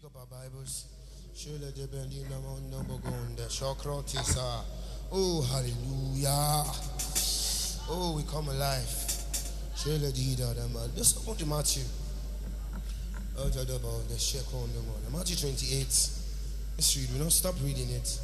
up our Bibles. Oh, hallelujah. Oh, we come alive. Let's open to Matthew. Matthew 28. Let's read. We don't stop reading it.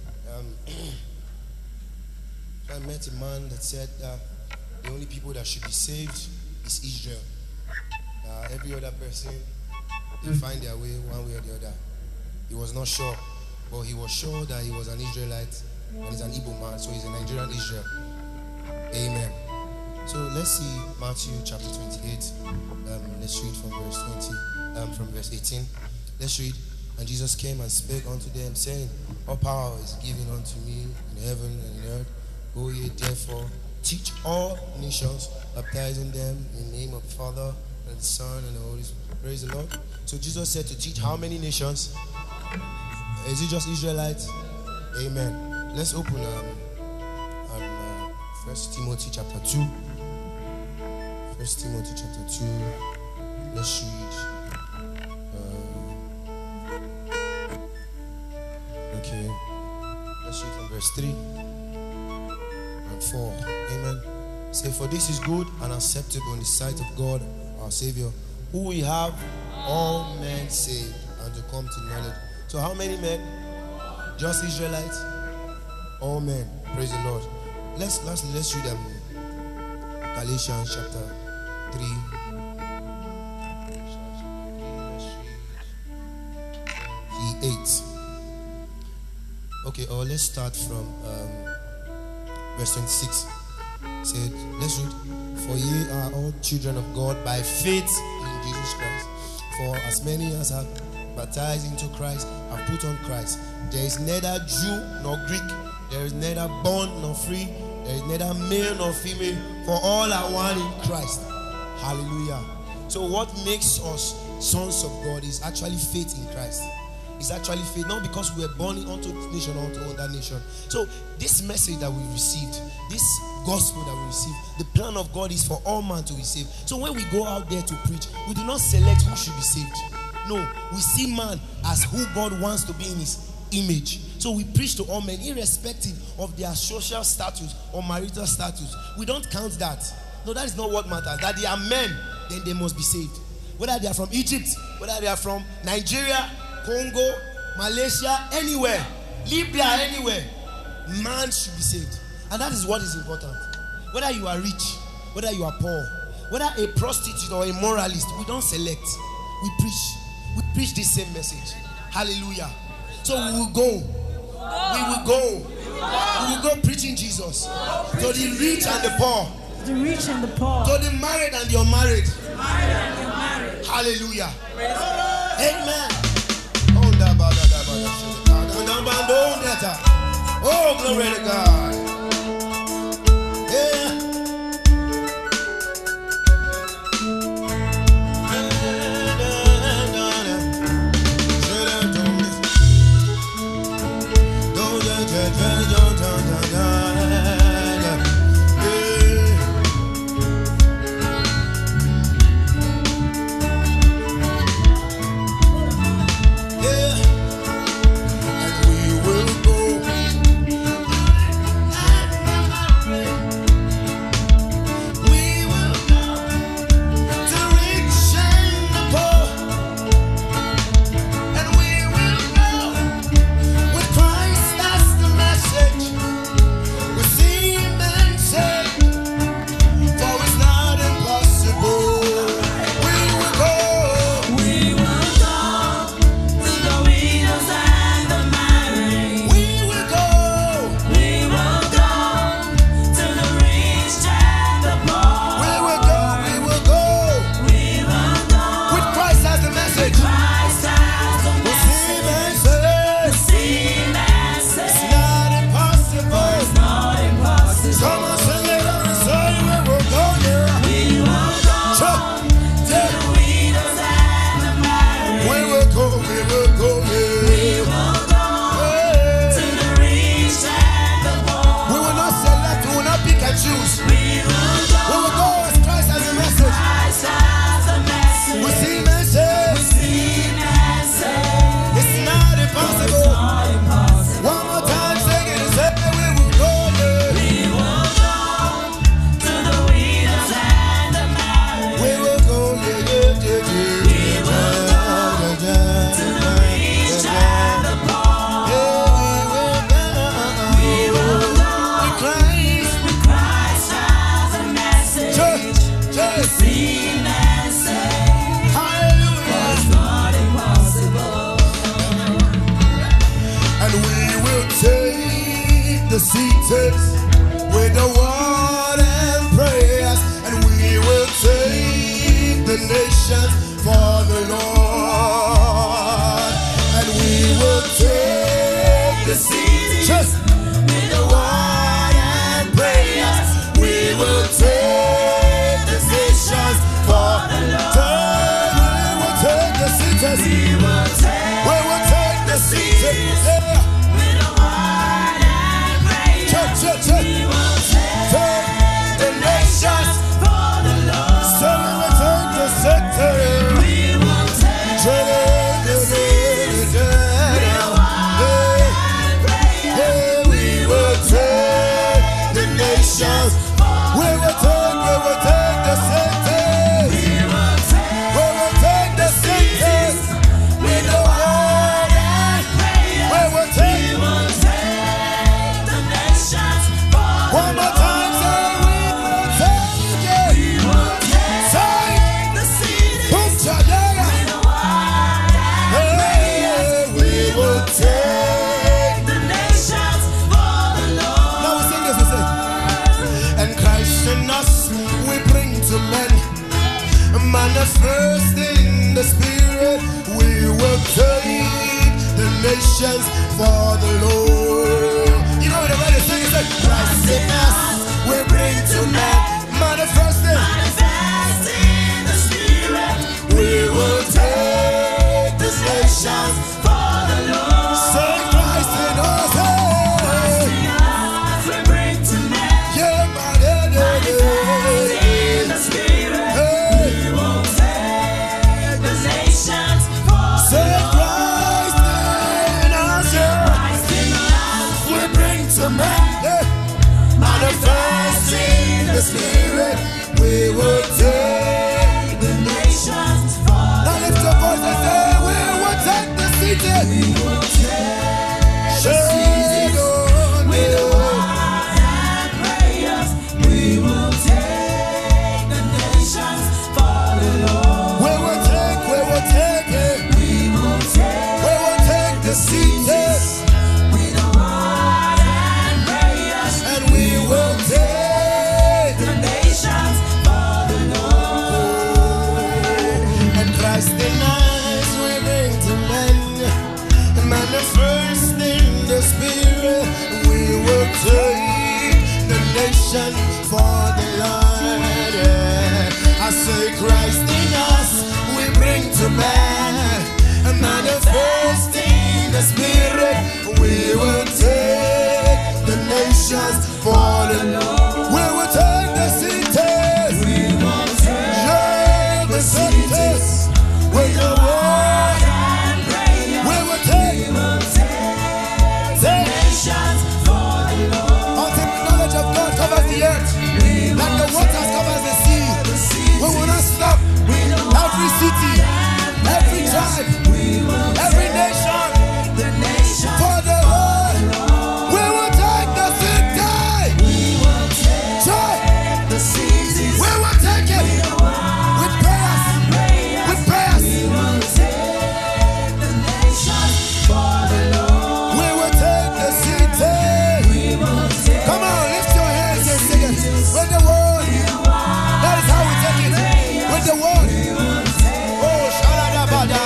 I met a man that said that the only people that should be saved is Israel. Every other person, they find their way one way or the other. He was not sure, but he was sure that he was an Israelite and he's an Igbo man, so he's a Nigerian Israel. Amen. So let's see Matthew chapter 28. Let's read from verse 18. Let's read. And Jesus came and spake unto them, saying, all power is given unto me in heaven and in earth. Go ye therefore, teach all nations, baptizing them in the name of the Father and the Son and the Holy Spirit. Praise the Lord. So Jesus said to teach how many nations? Is it just Israelites? Amen. Let's open 1 Timothy chapter 2. 1 Timothy chapter 2. Let's read. Okay. Let's read from verse 3 and 4. Amen. Say, for this is good and acceptable in the sight of God, our Savior, who we have all men saved and to come to knowledge. So how many men? Just Israelites? All men. Praise the Lord. Let's read Galatians chapter 3. Let's read 8. Okay, let's start from verse 26. Said, let's read. For ye are all children of God by faith in Jesus Christ. For as many as have baptized into Christ have put on Christ. There is neither Jew nor Greek. There is neither bond nor free. There is neither male nor female. For all are one in Christ. Hallelujah. So what makes us sons of God is actually faith in Christ. It's actually faith, not because we are born onto nation or onto another nation. So this message that we received, this gospel that we received, the plan of God is for all man to be saved. So when we go out there to preach, we do not select who should be saved. No, we see man as who God wants to be in his image. So we preach to all men, irrespective of their social status or marital status. We don't count that. No, that is not what matters. That they are men, then they must be saved. Whether they are from Egypt, whether they are from Nigeria, Congo, Malaysia, anywhere, Libya, anywhere, man should be saved. And that is what is important. Whether you are rich, whether you are poor, whether a prostitute or a moralist, we don't select. We preach the same message. Hallelujah. So we will go preaching Jesus to the rich and the poor, to the married and the unmarried. Hallelujah. Amen. Oh, glory to God. Yeah. Christ as a message. We see message. seated with the word and prayers, and we will take the nations for the Lord, and we will take the city with the word and prayers. We will take the nations for the Lord. We will take the cities. We will take the cities. Yeah. With the word and prayers. We will take the nations for the Lord. So we will take the cities. We will take the cities. With the word and prayers. We will take the nations. We will take the cities. We will take the cities with the word and prayer. We will take the nations. One more time, say we will take it. We will take the cities with the word and prayer. We will take the nations for the Lord. Now we sing this, we sing. And Christ in us we bring to men, manifest in the Spirit. We will take the nations for the Lord. You know the way they sing, it's like Christ in us we bring to men, manifest in the Spirit. We will take the nations for the Lord. Say Christ in us, hey. We bring to men, yeah, man, in the Spirit. Hey. We will take the nations for the Lord. Say Christ in us, yeah. Christ in us we bring to men, yeah. Manifest in the Spirit. We will take the nations for the Lord. Now lift your voice and say, we will take the city. We will take the city with the word and prayers. We will take the nations for the Lord. We will take it. We will take the cities with the word and prayers. And we will take the nations for the Lord. And Christ in us we bring to men, manifest in the Spirit. We will take the nation for the Lord. Yeah. I say Christ in us we bring to man, manifest in the Spirit. We will take the nations for the Lord. We will take the cities. We will take the cities with the word and prayer. We will take the nations for the Lord. Until the knowledge of God covers the earth, like the waters covers the sea. We will not stop. Every city, every tribe, every nation for the Lord. We will take the city. We will take the city. We will take it with prayers. With prayers. We will take the nation for the Lord. We will take the city. We will take. Come on, lift your hands and sing it with the word. That is how we take it with the word. Oh, Shaladabada.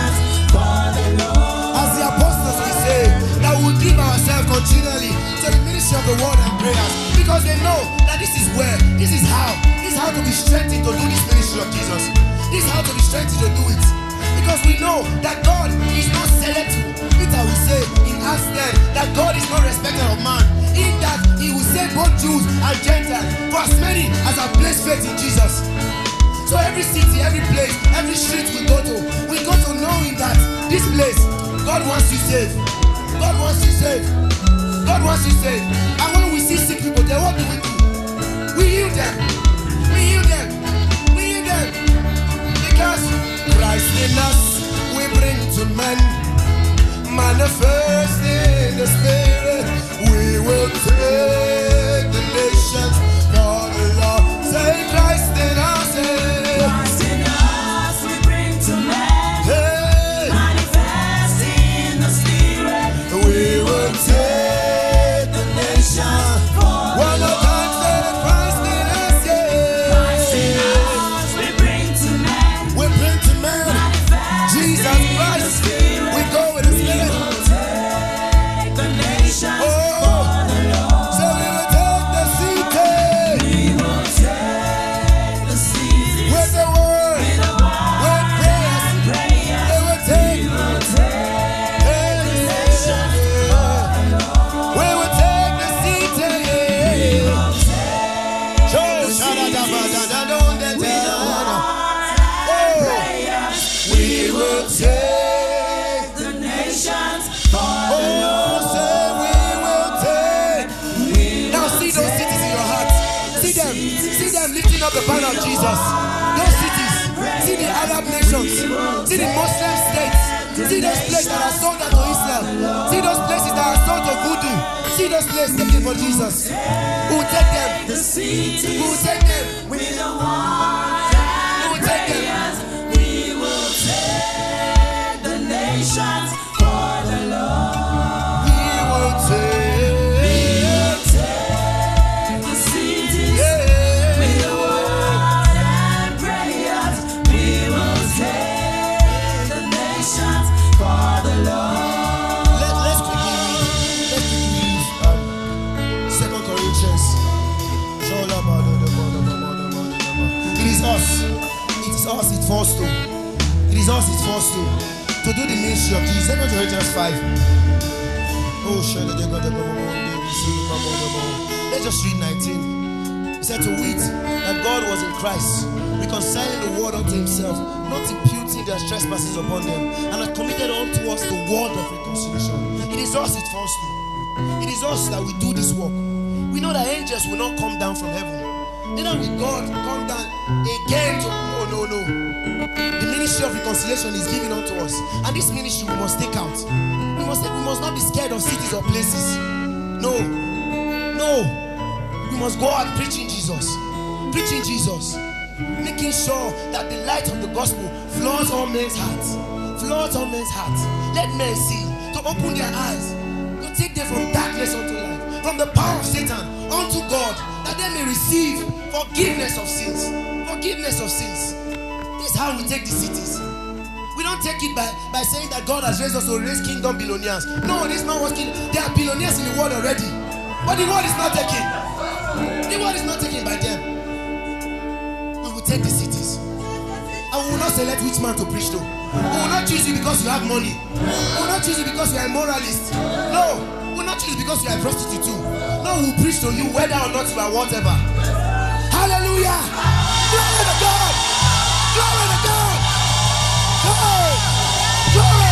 As the apostles we say that we give ourselves continually to the ministry of the word and prayers, because they know that this is where, this is how to be strengthened to do this ministry of Jesus. This is how to be strengthened to do it. Because we know that God is not selective. Peter will say in Acts 10 that God is not respecter of man, in that he will save both Jews and Gentiles for as many as have placed faith in Jesus. So every city, every place, every street we go to knowing that this place, God wants you saved. God wants you saved. God wants you saved. And when we see sick people, then what do? We heal them. We heal them. We heal them. Because Christ in us we bring to men, manifest in the Spirit. We will take the nations for the Lord. Say Christ in us. Christ in us we bring to men, hey. Manifest in the Spirit. We will take the nations. up the banner of Jesus. Those cities, see the Arab nations, see the Muslim states, see those places that are sold out to Islam, see those places that are sold to voodoo, see those places taken for Jesus. Who will take them? Who will take them? Who will take them? We will take the nations for the Lord. We will take the cities with the word and prayers. We will take the nations for the Lord. Let's quickly read 2 Corinthians. It is us. It is us it falls to. It is us it falls to do the ministry of Jesus. 2 Corinthians 5. Oh, let's just read 19. He said to wit that God was in Christ, reconciling the world unto himself, not imputing their trespasses upon them, and had committed unto us the word of reconciliation. It is us it falls to. It is us that we do this work. We know that angels will not come down from heaven. Neither will God come down again to no. The ministry of reconciliation is given unto us, and this ministry we must take out. We must not be scared of cities or places. No. We must go out preaching Jesus, making sure that the light of the gospel floods all men's hearts. Let men see, to open their eyes, to take them from darkness unto light, from the power of Satan unto God, that they may receive forgiveness of sins. This is how we take the cities. We don't take it by saying that God has raised us to raise kingdom billionaires. No, this is not what there are billionaires in the world already, but the world is not taken. The world is not taken by them. We will take the cities, and we will not select which man to preach to. We will not choose you because you have money. We will not choose you because you are a moralist. No, we will not choose you because you are a prostitute too. No, we will preach to you whether or not you are whatever. Hallelujah! Glory to God! Glory to God! Glory! Glory!